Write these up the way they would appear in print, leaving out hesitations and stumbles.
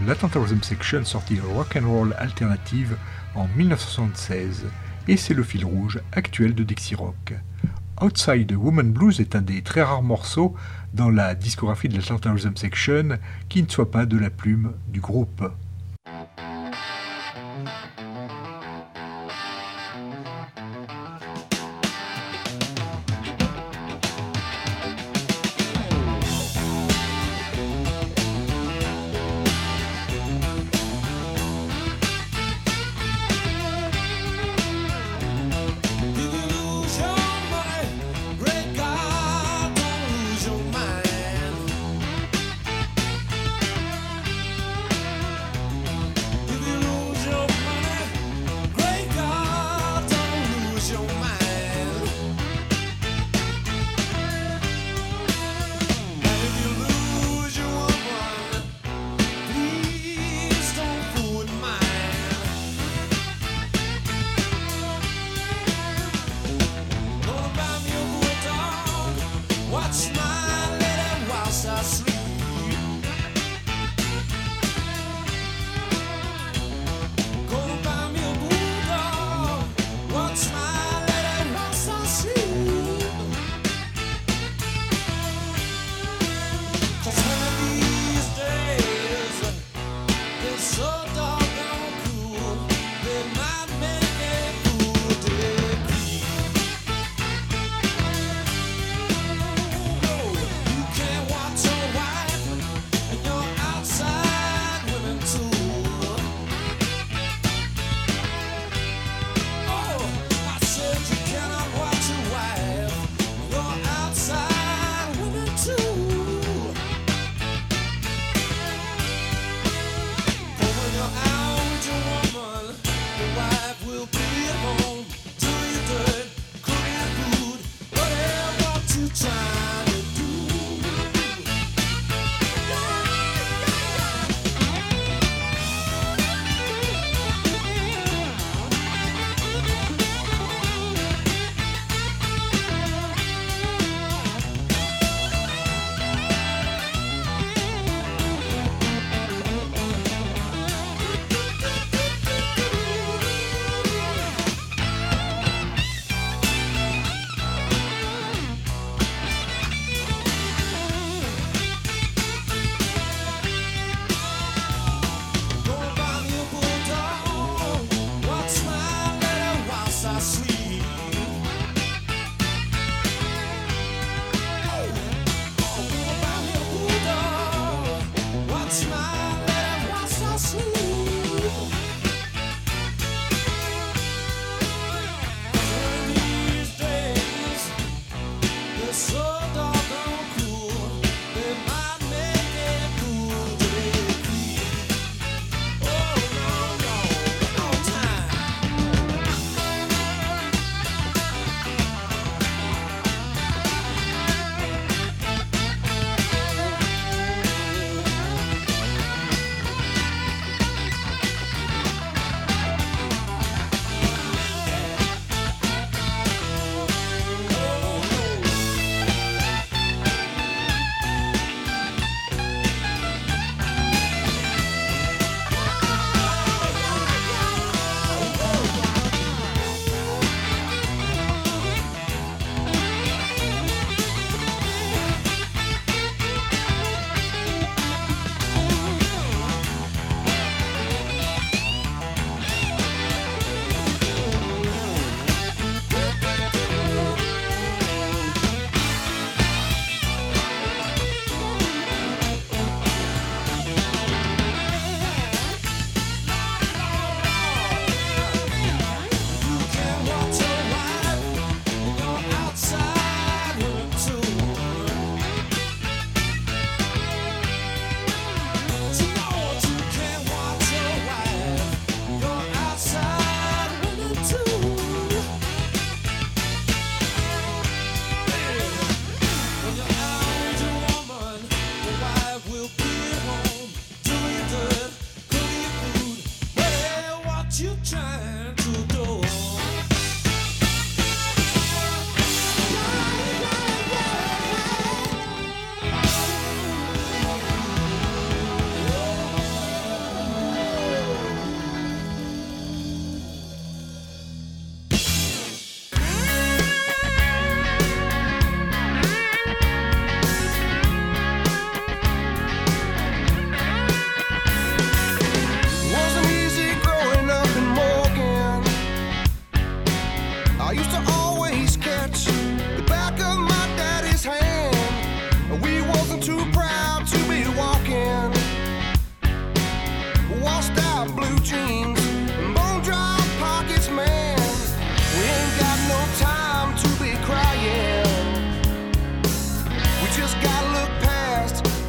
l'Atlanta Rhythm Section sortit Rock and Roll Alternative en 1976 et c'est le fil rouge actuel de Dixie Rock. Outside Woman Blues est un des très rares morceaux dans la discographie de l'Atlanta Rhythm Section qui ne soit pas de la plume du groupe.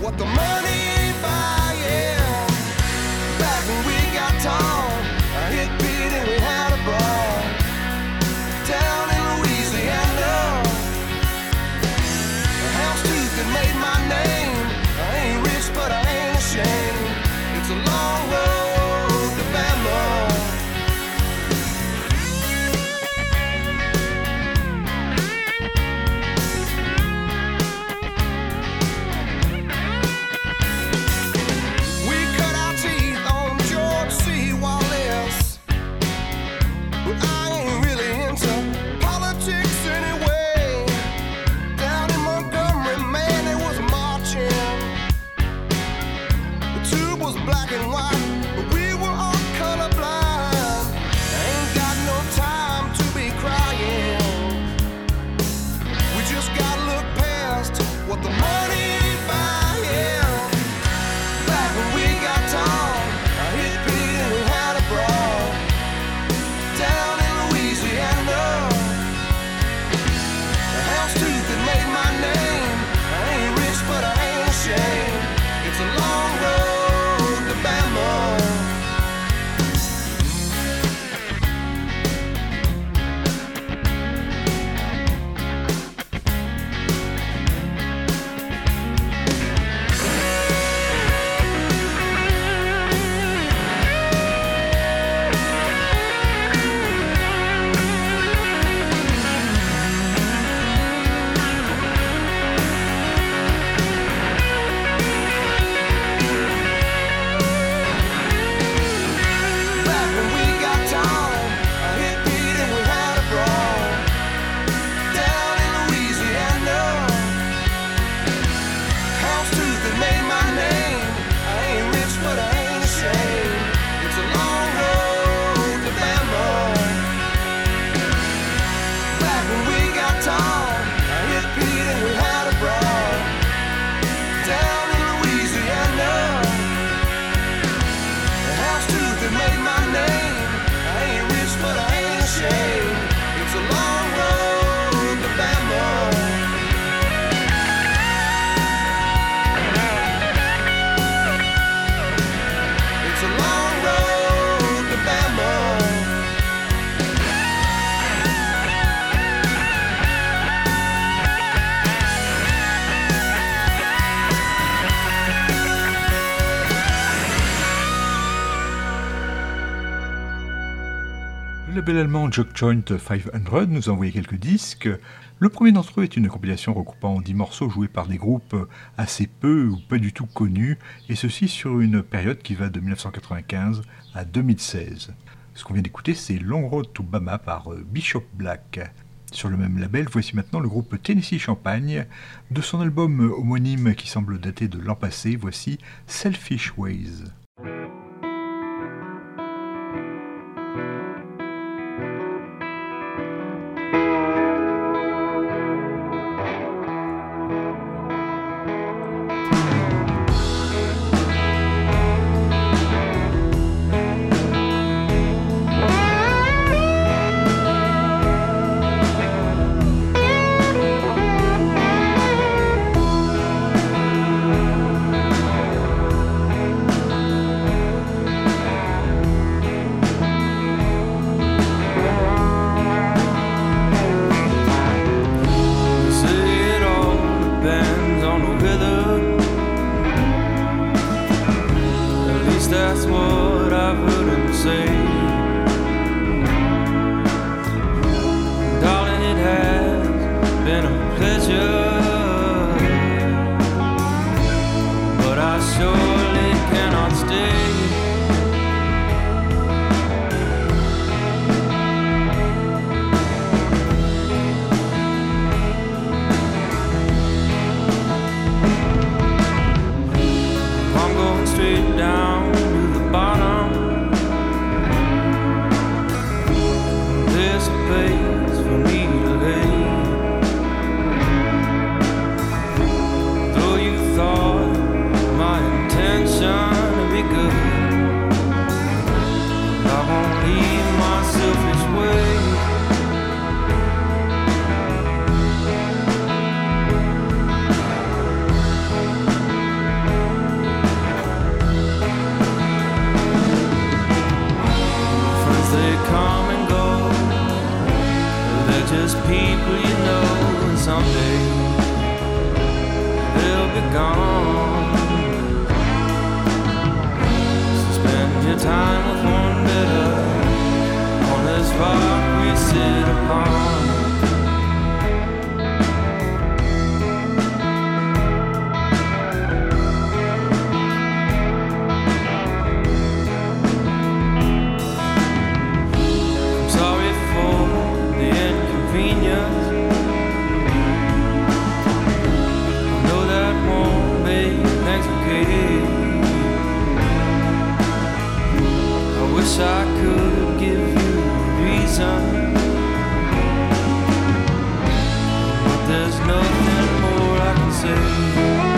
what the money ain't buying. Back when we got tall, I hit beat and we had a ball. Down in Louisiana, a houndstooth that made my name. I ain't rich but I ain't ashamed. It's a long road to Bama. Black and white, but we were all colorblind. I ain't got no time to be crying. We just gotta look past what the money ain't buying. Back when we got tall, I hit beat and we had a brawl. Down in Louisiana, a houndstooth that made my name. I ain't rich but I ain't ashamed. It's a long road. Le label allemand Juke Joint 500 nous a envoyé quelques disques. Le premier d'entre eux est une compilation regroupant 10 morceaux joués par des groupes assez peu ou pas du tout connus, et ceci sur une période qui va de 1995 à 2016. Ce qu'on vient d'écouter, c'est Long Road to Bama par Bishop Black. Sur le même label, voici maintenant le groupe Tennessee Champagne. De son album homonyme qui semble dater de l'an passé, voici Selfish Ways. there's people you know someday they'll be gone. So spend your time with one better on this rock we sit upon. I could give you a reason, but there's nothing more I can say.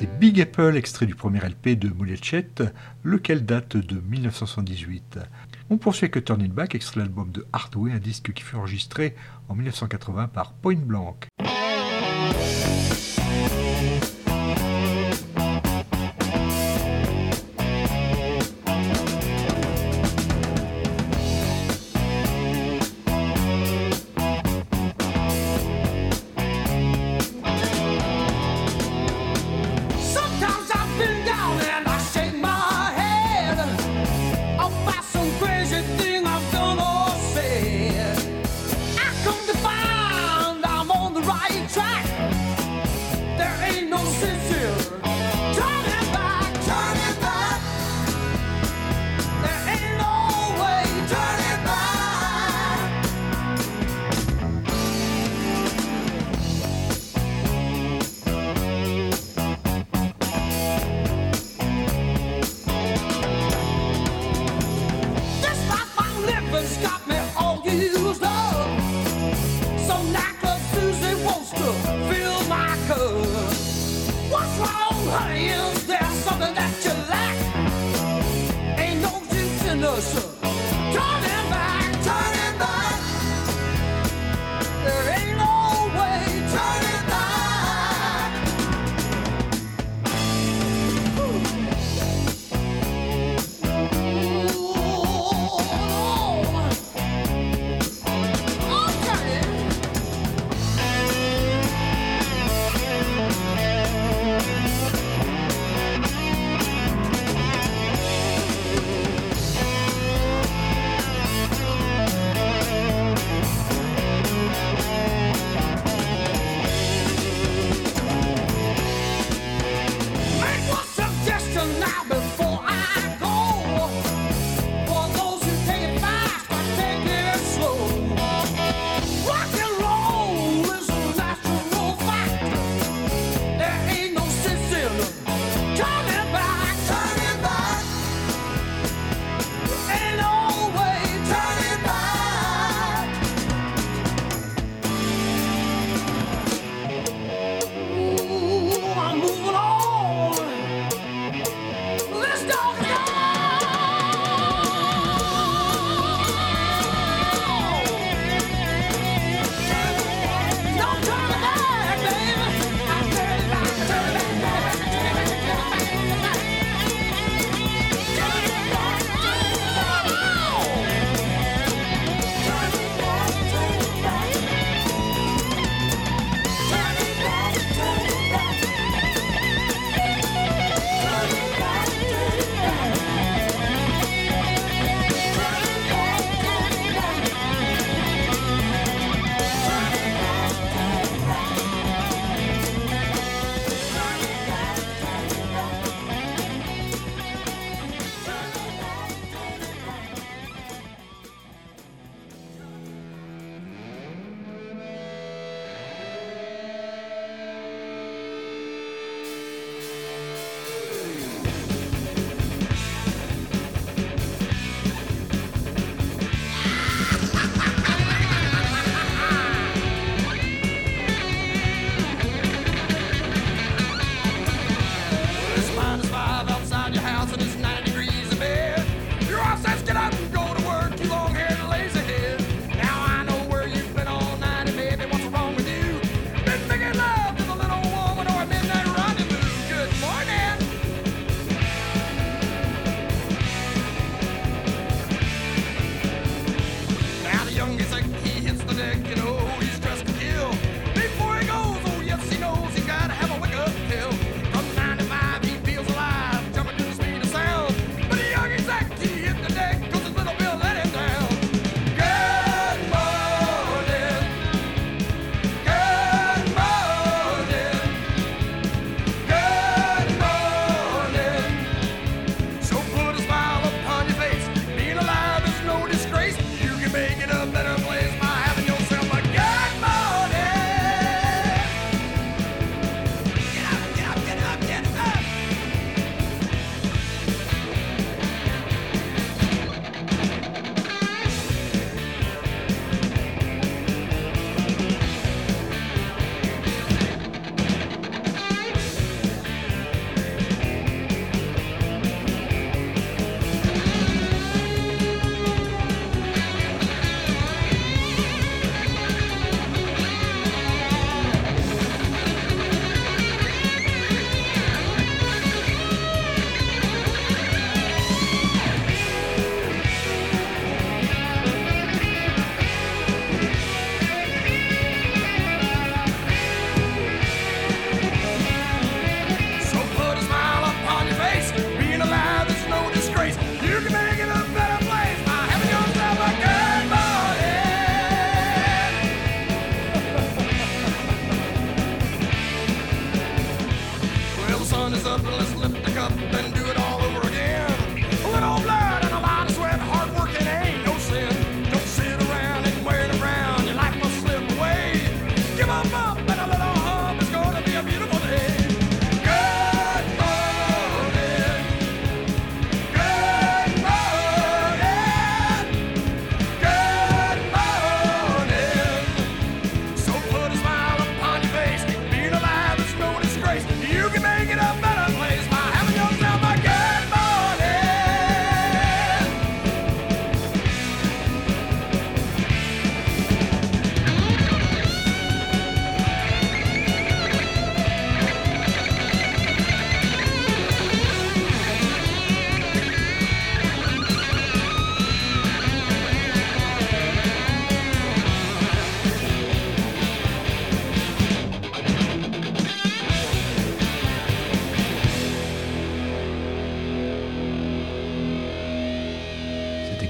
C'était Big Apple, extrait du premier LP de Molly Hatchet, lequel date de 1978. On poursuit avec Turning Back, extrait de l'album de Hardway, un disque qui fut enregistré en 1980 par Point Blank.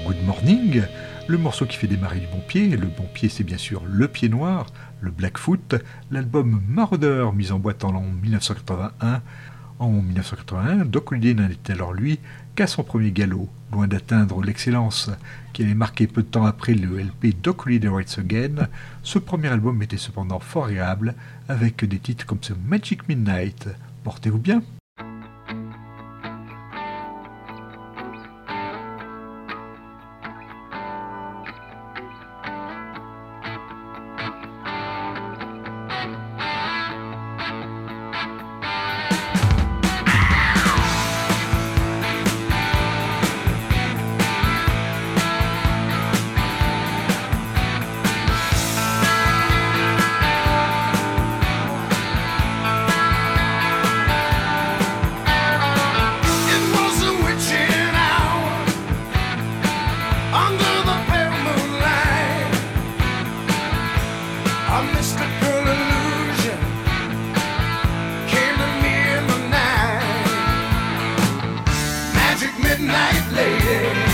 Good Morning, le morceau qui fait démarrer du bon pied. Le bon pied, c'est bien sûr le pied noir, le Blackfoot, l'album Marauder, mis en boîte en 1981. En 1981, Doc Holliday n'en était alors lui qu'à son premier galop, loin d'atteindre l'excellence qui allait marquer peu de temps après le LP Doc Holliday Writes Again. Ce premier album était cependant fort agréable, avec des titres comme ce Magic Midnight. Portez-vous bien. Midnight lady.